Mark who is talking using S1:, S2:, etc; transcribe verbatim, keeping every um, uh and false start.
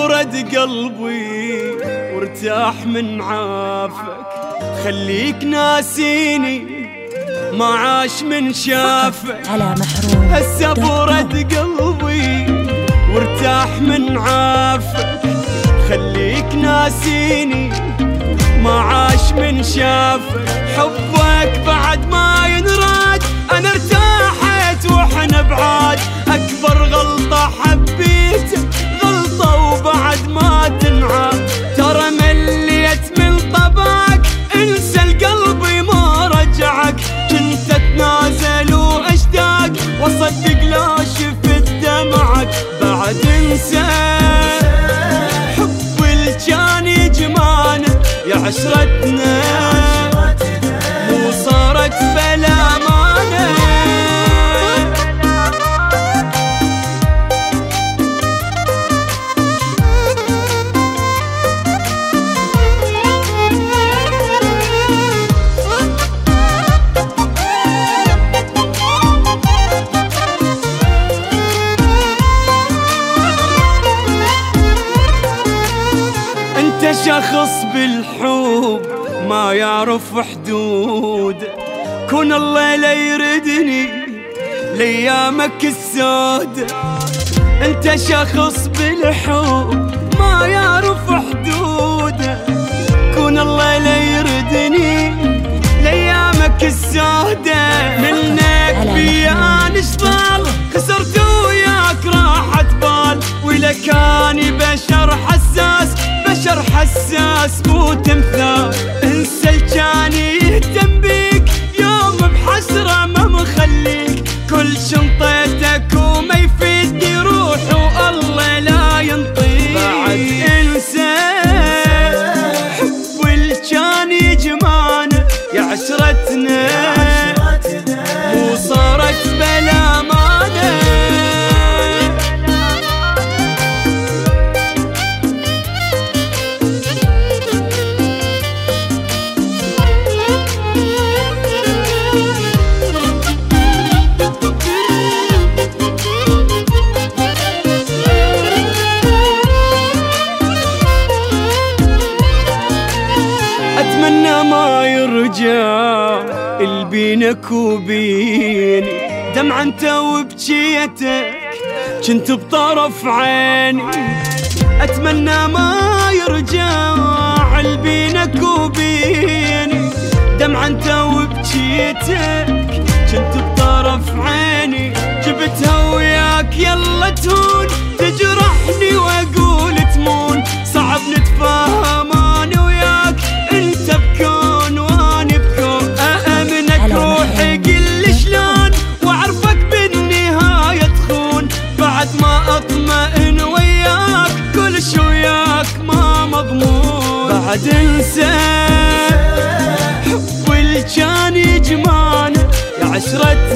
S1: برد قلبي وارتاح من عافك، خليك ناسيني ما عاش من شافك.
S2: على محروم
S1: هسه برد قلبي وارتاح من عافك، خليك ناسيني ما عاش من شافك. حبك بعد ما ينراد، انا ارتاحت واحنا بعاد. اكبر غلطة حبيتك غلطة وبعد ما تنعاد. ترى مليت من طبعك، انسى القلب ما رجعك. كنت اتنازل واشتاق واصدق لا شفت دمعك. بعد انسى حب اللي كان يجمعنا يا عشرتنا، مو صارت بلا مانع. انت شخص بالحب ما يعرف حدود، كون الله لا يردني ليامك السود. انت شخص بالحب ما يعرف حدود، كون الله لا يردني ليامك السود. منك بيا نشطال خسرت وياك راحت بال، ولكاني بشر حساس بشر حساس مو تمثال. انسى الكان يهتم بيك يوم بحسرة ما مخليك. كل شنطتك وما يفيد يروح والله لا ينطيك. بعد انسى حب اللي كان يجمعنا يا عشرتنا، مو صارت بلا مانع. أتمنى ما يرجع اللي بينك وبيني. دمعة انت وبجيتك كنت بطرف عيني. أتمنى ما يرجع اللي بينك وبيني. دمعة انت وبجيتك كنت بطرف عيني. جبتها وياك يلا تهون، تجرحني واقول تمون. صعب نتفاهم انا وياك، انت بكون وانا بكون. أأمنك روحي قل شلون واعرفك بالنهاية تخون. بعد ما اطمئن وياك كل شي وياك ما مضمون. بعد انسى حب اللي كان يجمعنا يا عشرتنا،